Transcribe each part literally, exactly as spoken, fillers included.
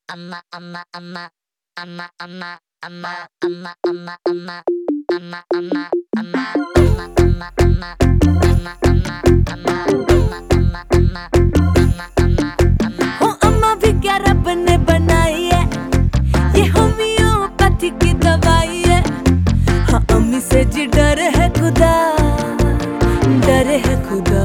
amma amma amma amma amma amma amma amma amma amma amma amma amma amma हो अम्मा भी क्या रब ने बनाई है, ये होम्योपैथी की दवाई है। हाँ अम्मी से जी डर है खुदा, डर है खुदा।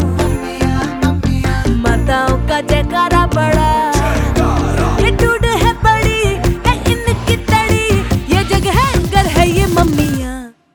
माताओं का जयकारा बड़ा, ये टूट है बड़ी है इनकी तड़ी, ये जग है घर है ये मम्मियाँ।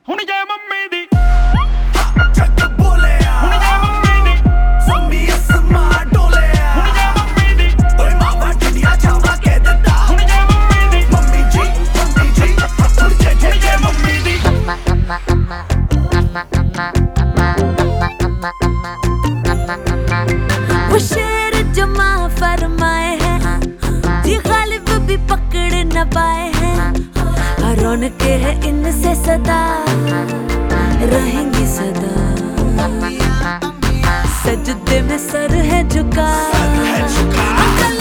वो शेर जमा फरमाए हैं, ये गालिब भी पकड़ न पाए हैं। रौनके है इनसे सदा, रहेंगी सदा। सजदे में सर है झुका,